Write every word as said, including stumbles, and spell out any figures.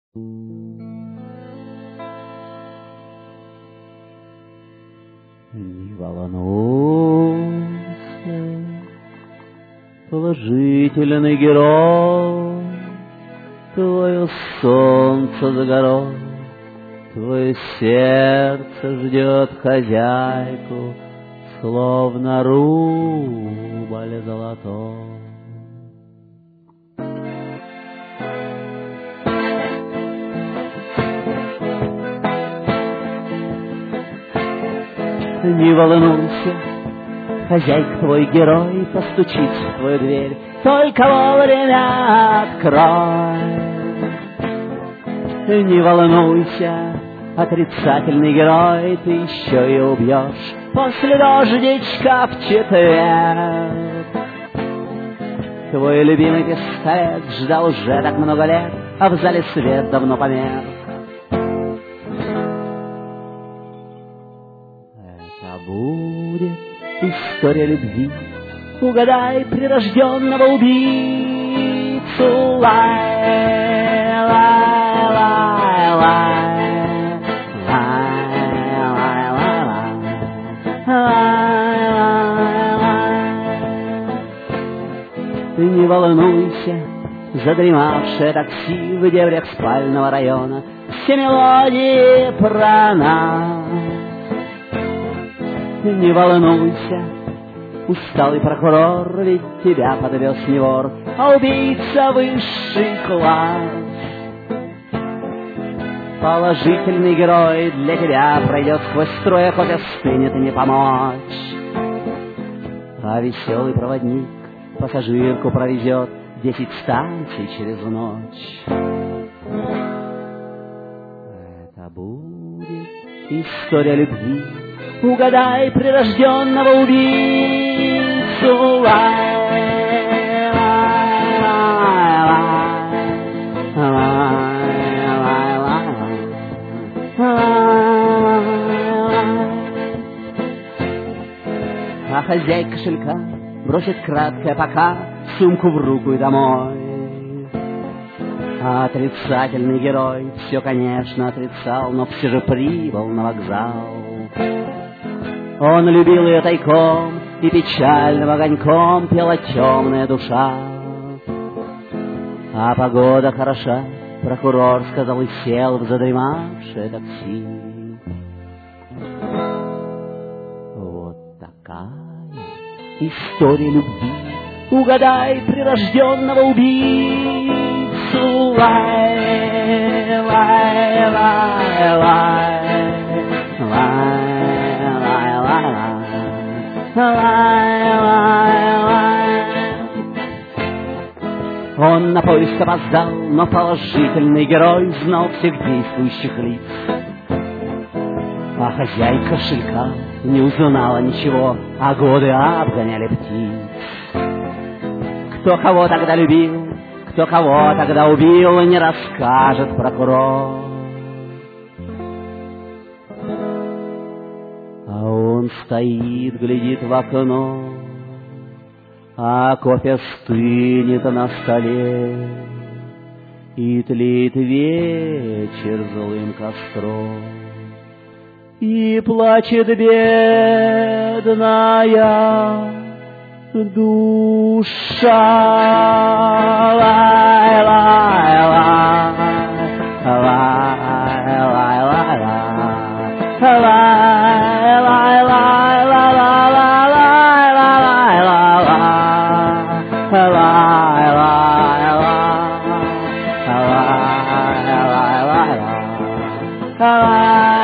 Не волнуйся, положительный герой, твое солнце за горой, твое сердце ждет хозяйку, словно рубль золотой. Не волнуйся, хозяйка твой герой постучит в твою дверь, только вовремя открой. Не волнуйся, отрицательный герой, ты еще и убьешь после дождичка в четверг. Твой любимый пистолет ждал уже так много лет, а в зале свет давно померк. Будет история любви, угадай прирожденного убийцу. Лай, лай, лай, лай, лай, лай, лай, лай. Ты не волнуйся, задремавшее такси в дебрях спального района, все мелодии про нас. Не волнуйся, усталый прокурор, ведь тебя подвез не вор, а убийца высший класс. Положительный герой для тебя пройдет сквозь строй, а хоть остынет и не помочь. А веселый проводник пассажирку провезет десять станций через ночь. Это будет история любви, угадай прирожденного убийцу. Лай, лай, лай, лай, лай, лай. А хозяйка кошелька бросит краткое пока сумку в руку и домой. А отрицательный герой все, конечно, отрицал, но все же прибыл на вокзал. Он любил ее тайком, и печальным огоньком пела темная душа. А погода хороша, прокурор сказал и сел в задремавшее такси. Вот такая история любви, угадай прирожденного убийцу. Лай, лай, лай, лай, лай. Лай, лай, лай. Он на поиск опоздал, но положительный герой знал всех действующих лиц. А хозяйка кошелька не узнала ничего, а годы обгоняли птиц. Кто кого тогда любил, кто кого тогда убил, не расскажет прокурор. Он стоит, глядит в окно, а кофе стынет на столе, и тлеет вечер злым костром, и плачет бедная душа. Лай, лай, лай, лай, лай, лай, лай, лай.